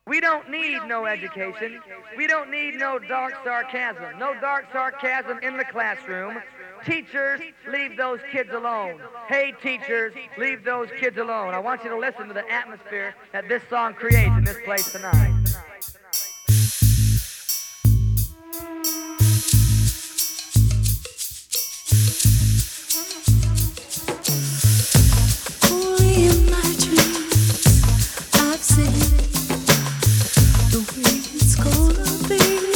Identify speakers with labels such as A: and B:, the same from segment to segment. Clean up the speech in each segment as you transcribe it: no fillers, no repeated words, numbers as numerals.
A: We don't need no education. We don't need no dark sarcasm. No dark sarcasm in the classroom. Teachers, leave those kids alone. Hey, teachers, leave those kids alone. I want you to listen to the atmosphere that this song creates in this place tonight.
B: Only in my dreams I've seen the way it's gonna be.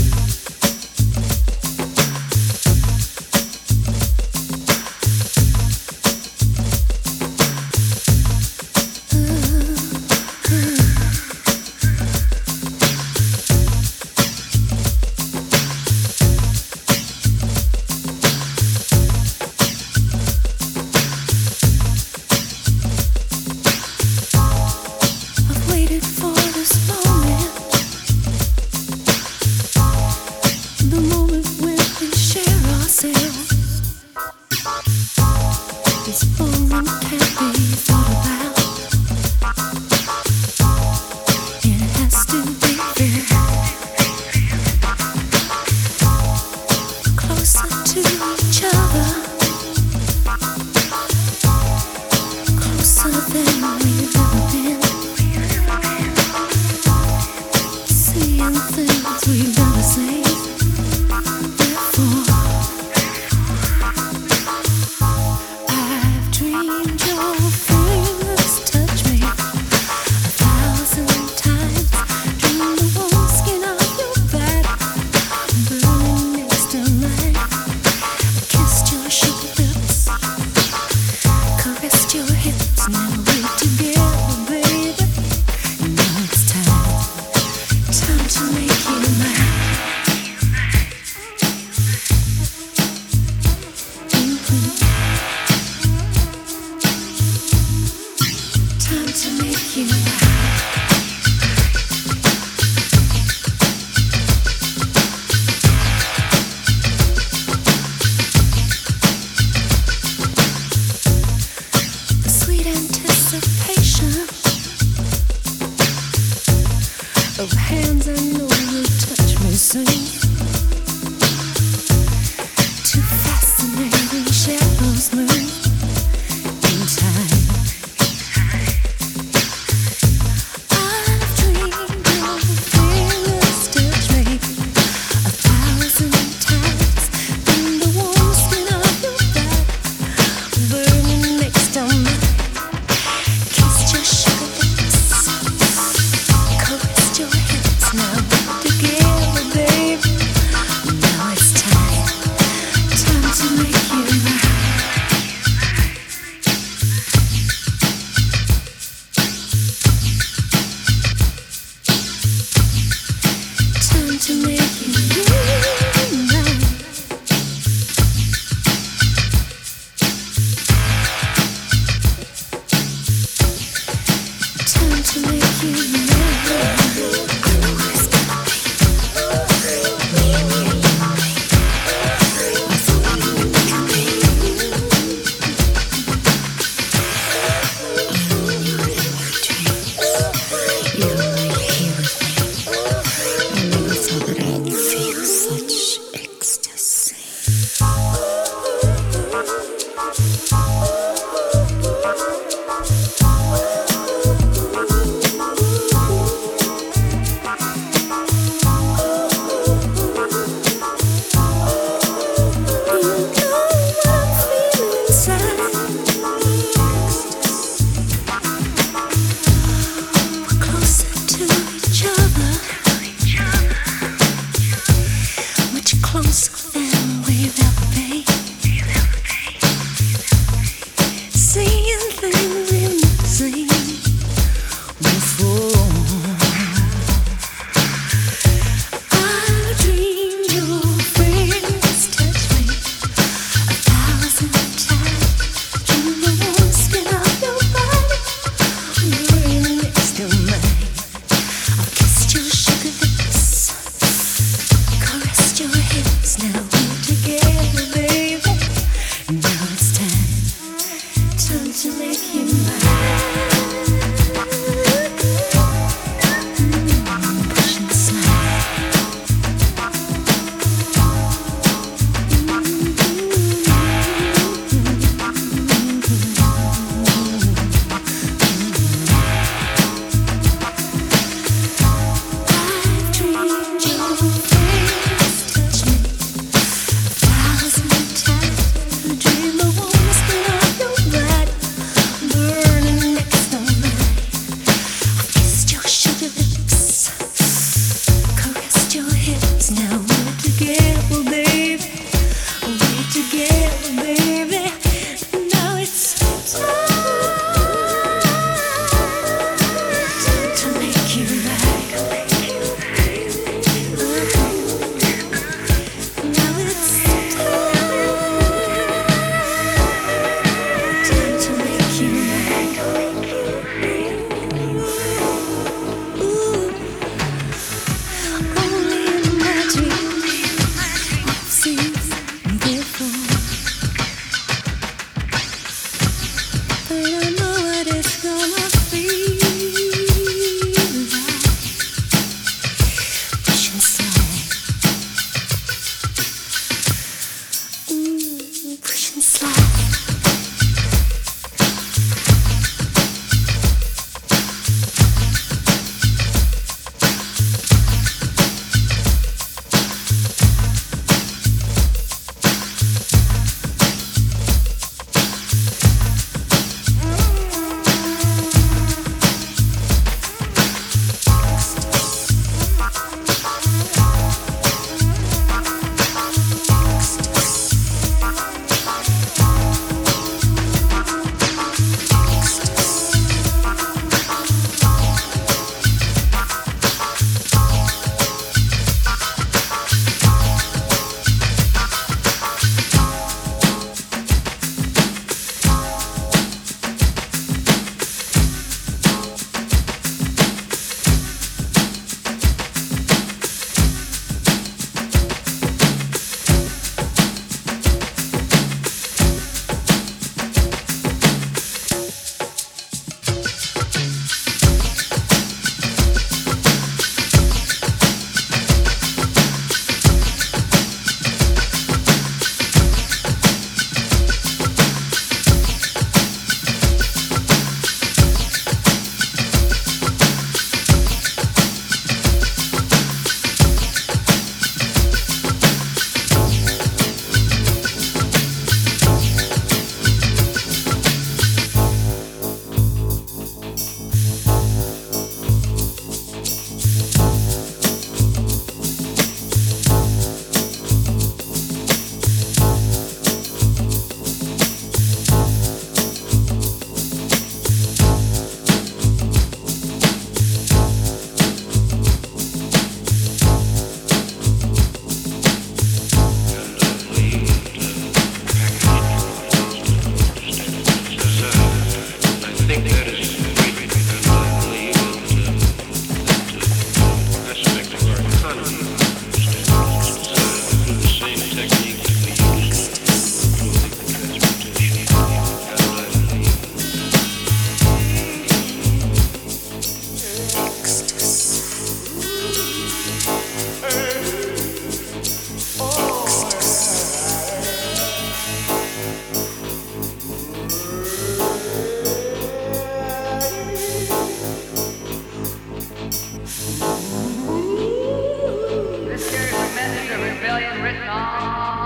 B: I've waited for this moment, the moment when we share ourselves. This moment can't be thought about. It has to be fair. Closer to each other, closer than we've ever been. Seeing things we've never seen before. I've dreamed your fingers touch me 1,000 times. Dreamed the warm skin of your back burning next to mine. I kissed your sugar lips, caressed your hips. Now we're together, baby. Now it's time to make you mine. Time to make you mine. The sweet anticipation of hands I know will touch me soon. Two fascinating shadows move in time. I've dreamed your fingers touch me 1,000 times. In the warm skin of your back, burning next to mine. Kissed your sugar lips, caressed your hips. Now together, baby.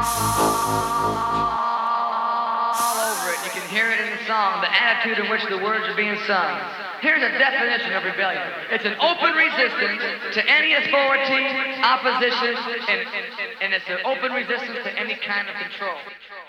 A: all over it. You can hear it in the song, the attitude in which the words are being sung. Here's a definition of rebellion. It's an open resistance to any authority, opposition, and it's an open resistance to any kind of control.